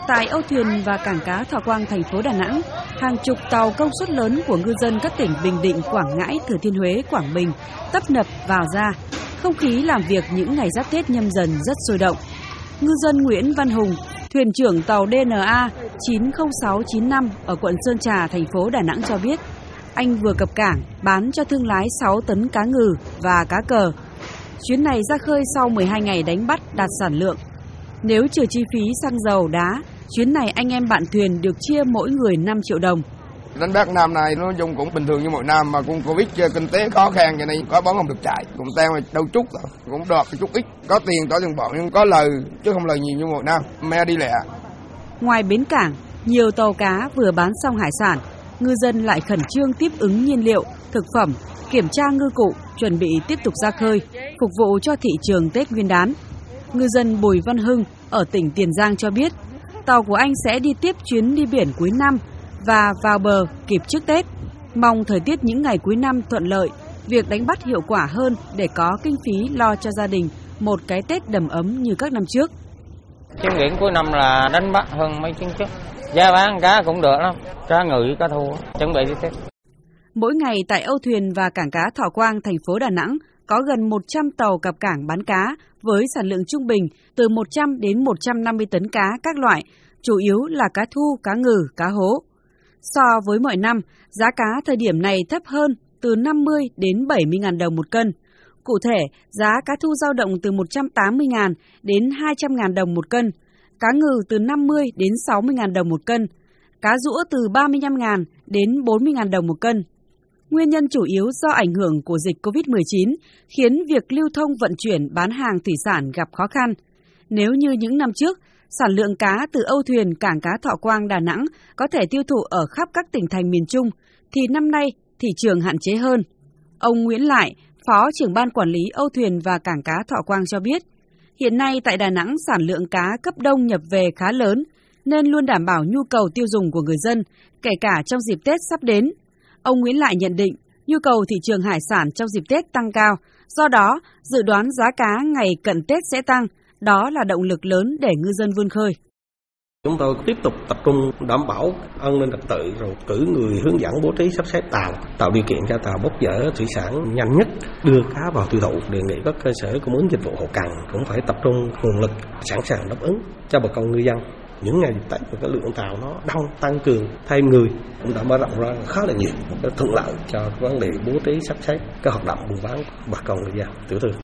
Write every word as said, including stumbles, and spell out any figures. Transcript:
Tại âu thuyền và cảng cá Thọ Quang, thành phố Đà Nẵng, hàng chục tàu công suất lớn của ngư dân các tỉnh Bình Định, Quảng Ngãi, Thừa Thiên Huế, Quảng Bình tấp nập vào ra. Không khí làm việc những ngày giáp Tết Nhâm Dần rất sôi động. Ngư dân Nguyễn Văn Hùng, thuyền trưởng tàu D N A chín không sáu chín năm ở quận Sơn Trà, thành phố Đà Nẵng cho biết, anh vừa cập cảng bán cho thương lái sáu tấn cá ngừ và cá cờ. Chuyến này ra khơi sau mười hai ngày đánh bắt đạt sản lượng. Nếu trừ chi phí xăng dầu, đá, chuyến này anh em bạn thuyền được chia mỗi người năm triệu đồng. Đánh bắt năm nay nói chung cũng bình thường như mọi năm, mà cũng Covid kinh tế khó khăn cho nên có bóng không được chạy. Cũng tao đâu chút rồi, cũng đọt chút ít, có tiền có tiền bọn nhưng có lời chứ không lời nhiều như mọi năm, me đi lẹ. Ngoài bến cảng, nhiều tàu cá vừa bán xong hải sản, ngư dân lại khẩn trương tiếp ứng nhiên liệu, thực phẩm, kiểm tra ngư cụ, chuẩn bị tiếp tục ra khơi, phục vụ cho thị trường Tết Nguyên đán. Ngư dân Bùi Văn Hưng ở tỉnh Tiền Giang cho biết, tàu của anh sẽ đi tiếp chuyến đi biển cuối năm và vào bờ kịp trước Tết. Mong thời tiết những ngày cuối năm thuận lợi, việc đánh bắt hiệu quả hơn để có kinh phí lo cho gia đình một cái Tết đầm ấm như các năm trước. Chuyến biển cuối năm là đánh bắt hơn mấy chuyến trước. Giá bán cá cũng được lắm, cá ngừ với cá thu, chuẩn bị đi Tết. Mỗi ngày tại âu thuyền và cảng cá Thọ Quang, thành phố Đà Nẵng có gần một trăm tàu cập cảng bán cá với sản lượng trung bình từ một trăm đến một trăm năm mươi tấn cá các loại, chủ yếu là cá thu, cá ngừ, cá hố. So với mọi năm, giá cá thời điểm này thấp hơn từ năm mươi đến bảy mươi nghìn đồng một cân. Cụ thể, giá cá thu dao động từ một trăm tám mươi nghìn đến hai trăm nghìn đồng một cân, cá ngừ từ năm mươi đến sáu mươi nghìn đồng một cân, cá rũa từ ba mươi lăm nghìn đến bốn mươi nghìn đồng một cân. Nguyên nhân chủ yếu do ảnh hưởng của dịch Covid mười chín khiến việc lưu thông vận chuyển bán hàng thủy sản gặp khó khăn. Nếu như những năm trước, sản lượng cá từ âu thuyền cảng cá Thọ Quang, Đà Nẵng có thể tiêu thụ ở khắp các tỉnh thành miền Trung, thì năm nay thị trường hạn chế hơn. Ông Nguyễn Lại, Phó trưởng ban quản lý âu thuyền và cảng cá Thọ Quang cho biết, hiện nay tại Đà Nẵng sản lượng cá cấp đông nhập về khá lớn, nên luôn đảm bảo nhu cầu tiêu dùng của người dân, kể cả trong dịp Tết sắp đến. Ông Nguyễn Lại nhận định, nhu cầu thị trường hải sản trong dịp Tết tăng cao, do đó dự đoán giá cá ngày cận Tết sẽ tăng, đó là động lực lớn để ngư dân vươn khơi. Chúng tôi tiếp tục tập trung đảm bảo an ninh trật tự, rồi cử người hướng dẫn bố trí sắp xếp tàu, tạo điều kiện cho tàu bốc dỡ thủy sản nhanh nhất, đưa cá vào tiêu thụ. Đề nghị các cơ sở cung ứng dịch vụ hậu cần cũng phải tập trung nguồn lực sẵn sàng đáp ứng cho bà con ngư dân. Những ngày Tết cái lượng tàu nó đông, tăng cường thêm người cũng đã mở rộng ra khá là nhiều, để thuận lợi cho vấn đề bố trí sắp xếp các hoạt động buôn bán của bà con ngư dân tiểu thương.